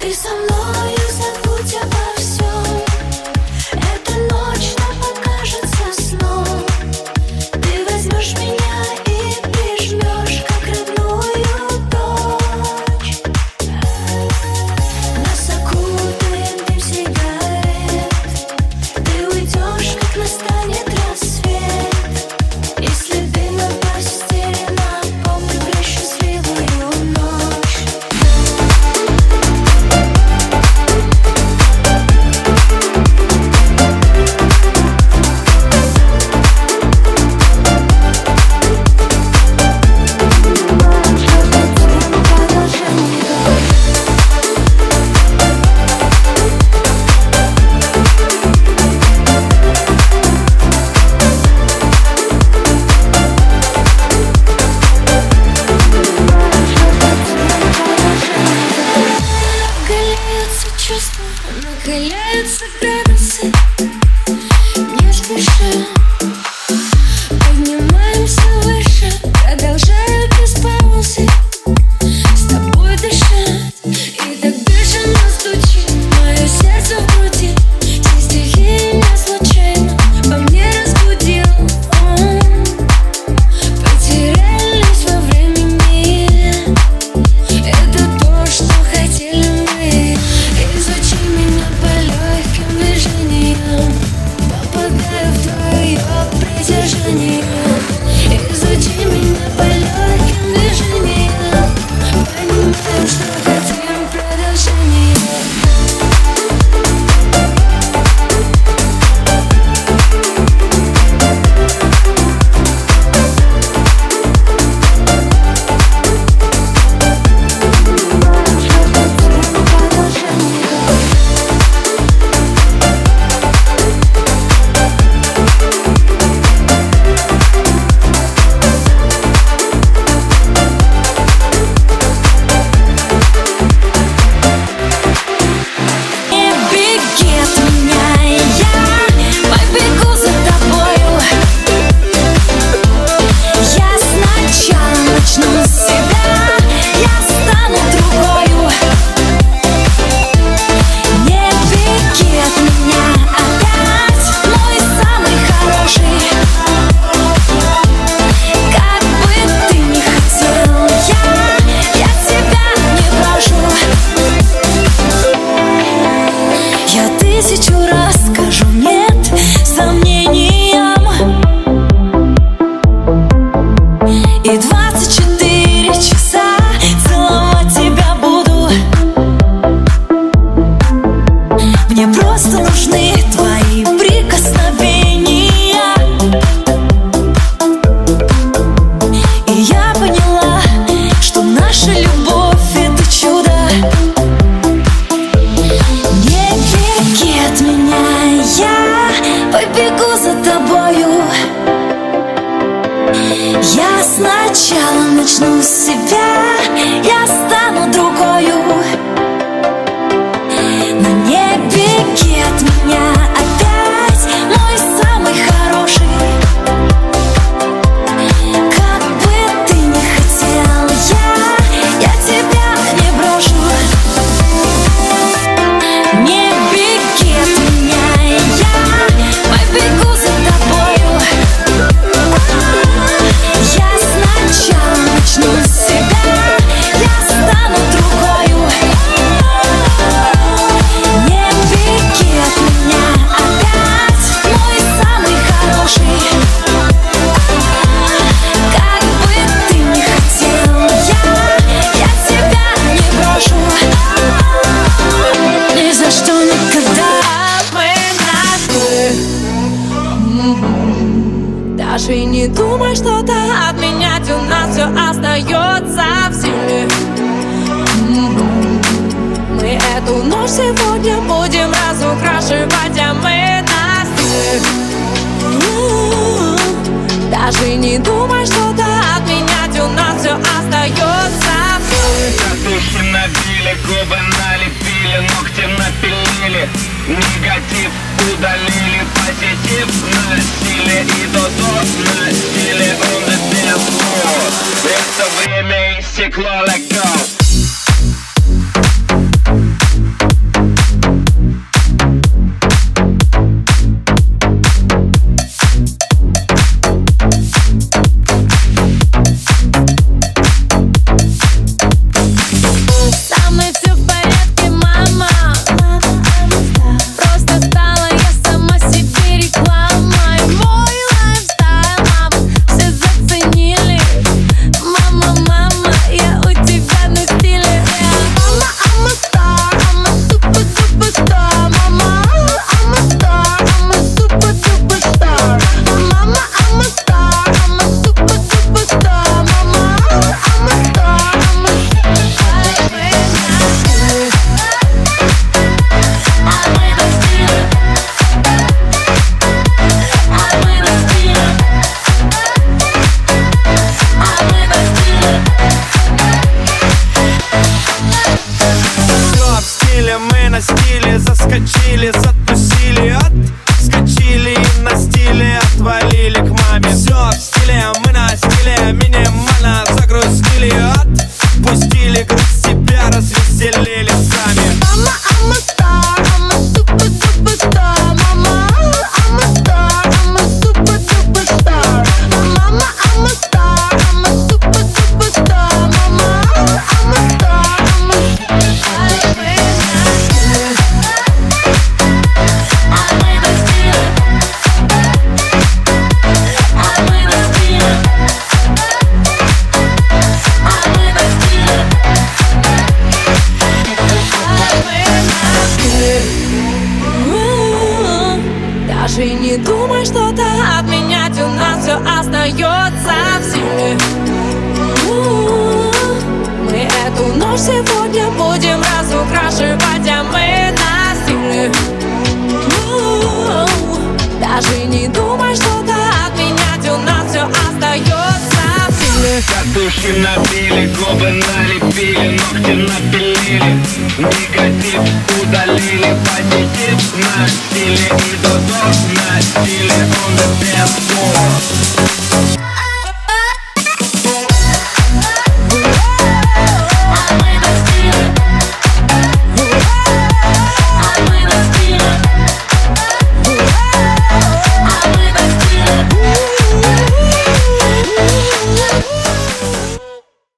Ты со мною, забудь обо всем. Эта ночь нам покажется сном. Ты возьмешь меня и прижмешь, как родную дочь. Нас окутает дым сигарет. Ты уйдешь, как настанет рассвет. И следы на постели напомнят про счастливую ночь. Чувства, накаляются градусы. Не спеша поднимаемся выше, продолжая без паузы с тобой дышать. И так бешено стучит мое сердце в груди. Те стихи меня случайно по мне разбудил. Потерялись во времени. Это то, что хотели мы. Изучи меня по легким движениям, попадаю в твое притяжение. Изучи меня по легким движениям, понимаем, что хотим продолжение. Тысячу раз скажу нет сомнениям, и 24 часа целовать тебя буду. Мне просто нужны твои прикосновения. И я поняла, что наша любовь — это чудо. От меня я побегу за тобою. Я сначала начну с себя, я стану другою. Но не беги от меня опять, мой самый хороший. Как бы ты ни хотел, я тебя не брошу. Не беги от меня, я побегу за тобою. Я сначала начну с себя, я стану другою. Не беги от меня опять, мой самый хороший. Как бы ты ни хотел, я тебя не брошу. Ни за что, никогда. Даже и не думай что-то отменять, у нас все остается в силе. Мы эту ночь сегодня будем разукрашивать, а мы на стиле. Даже и не думай что-то отменять, у нас все остается в силе. Татухи набили, губы налепили, ногти напилили, негатив удалили, позитив на стиле и до на стиле on the dance floor. Это время истекло, let go. на стиле, заскочили, затусили, отскочили и на стиле отвалили к маме. Все в стиле, мы на стиле, минимально загрузили, отпустили грусть себя, развеселили сами. Mama, I'm a star, I'm a super star. Mama, I'm a star, I'm a super star. Mama, I'm a star, I'm a super star. Mama, I'm a star, I'm a Даже не думай что-то отменять, у нас все остается в силе. Мы эту ночь сегодня будем разукрашивать, а мы на стиле. Даже не думай что-то отменять, у нас все остается в силе. Катушки набили, губы налепили, ногти напилили, негатив удалили, позитив на стиле и додо на стиле, on the dance floor.